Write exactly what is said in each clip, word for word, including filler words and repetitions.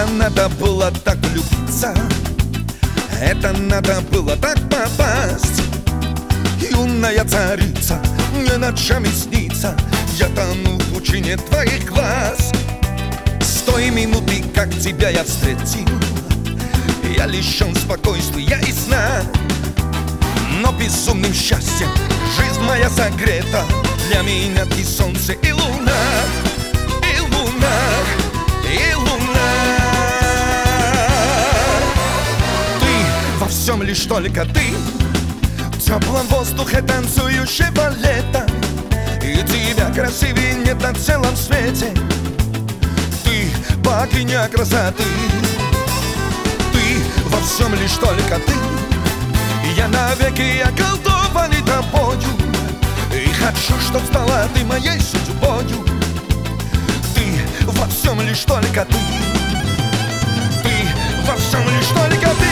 надо было так влюбиться, это надо было так попасть. Юная царица, мне ночами снится, я тону в пучине твоих глаз. С той минуты, как тебя я встретил, я лишен спокойствия и сна. Но безумным счастьем жизнь моя согрета, для меня ты солнце и луна, и луна, и луна. Ты во всем лишь только ты, в теплом воздухе танцующего лета, и тебя красивее нет на целом свете. Ты богиня красоты, ты во всем лишь только ты. Я навеки околдованный тобою, и хочу, чтоб стала ты моей судьбою. Ты во всем лишь только ты, ты во всем лишь только ты.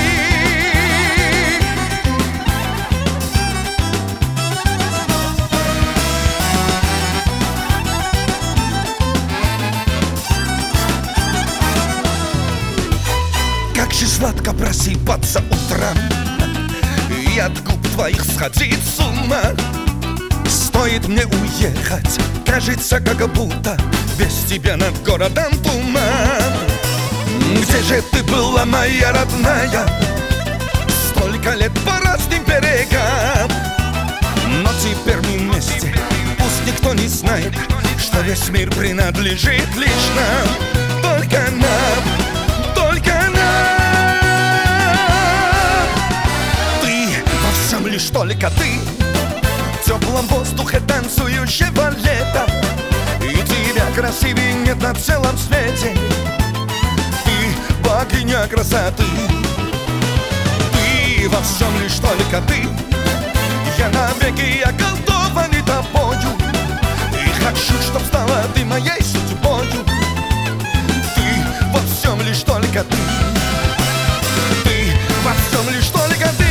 Как же сладко просыпаться утром и от губ твоих сходить с ума. Стоит мне уехать, кажется, как будто без тебя над городом туман. Где же ты была, моя родная, столько лет по разным берегам? Но теперь мы вместе, пусть никто не знает, что весь мир принадлежит лишь нам. Только нам, только нам. Лишь только ты, в теплом воздухе танцующего лета, и тебя красивее нет на целом свете. Ты богиня красоты, ты во всем лишь только ты. Я навеки околдованный тобою, и хочу, чтоб стала ты моей судьбою. Ты во всем лишь только ты, ты во всем лишь только ты.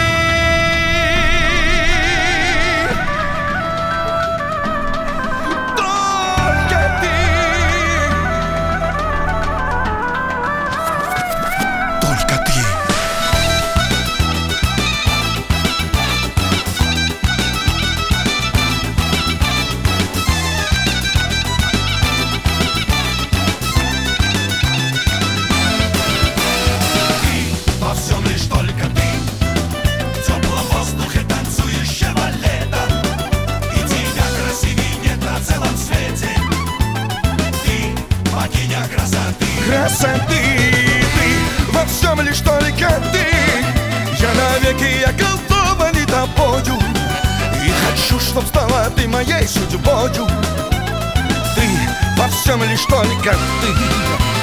Красоты, ты во всем лишь только ты. Я навеки околдованный тобою, и хочу, чтоб стала ты моей судьбою. Ты во всем лишь только ты.